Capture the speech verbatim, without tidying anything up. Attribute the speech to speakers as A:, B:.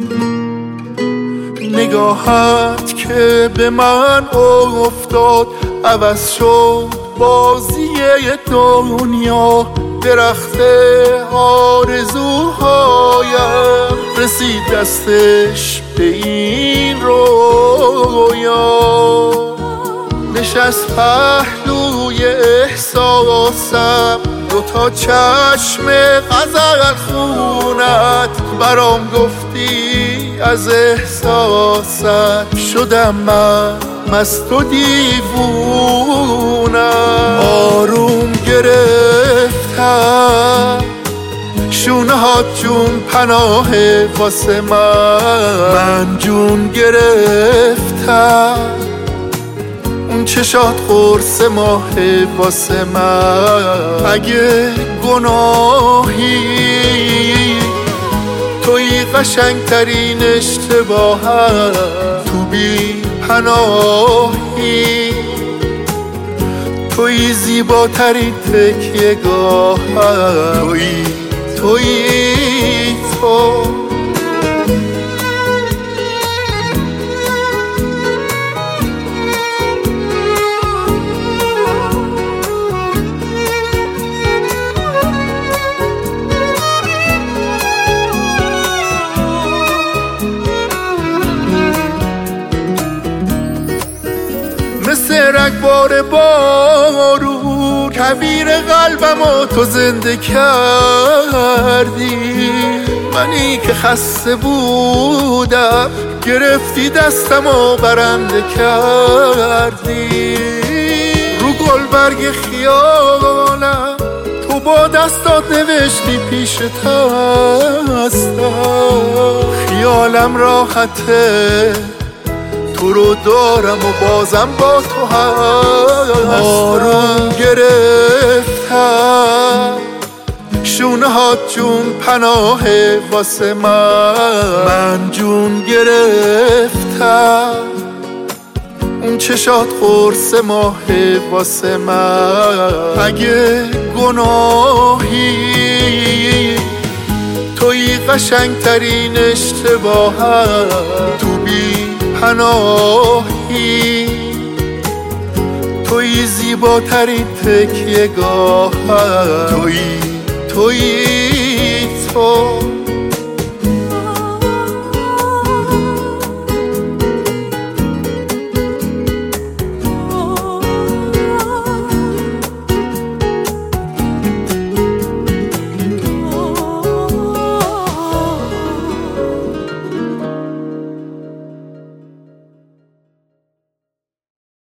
A: نگاهت که به من افتاد عوض شد بازی دنیا. درخت آرزوهایم رسید دستش به این رویا. نشست پهلوی احساسم دوتا چشم غزل خونت. برام گفتی از احساست شدم من مست و دیوونم. آروم گرفتم شونه هات جون پناه واسه من. من جون گرفتم اون چشات قرص ماه واسه من. اگه گناهی توی قشنگترین اشتباهم، تو بی پناهی توی زیباترین تکیه گاهم. توی توی تو مثل رگبار بارون کویر قلبم و تو زنده کردی. منی که خسته بودم گرفتی دستم و برنده کردی. رو گلبرگ خیالم تو با دستات نوشتی پیش هستم. خیالم راحته تو رو دارم و بازم با تو هستم. آروم گرفتم شونه هات جون پناه واسه من. من جون گرفتم اون چشات قرص ماه واسه من. اگه گناهی توی قشنگترین اشتباهم، تو بی پناهی توی زیباترین تکیه گاهم. توی توی تو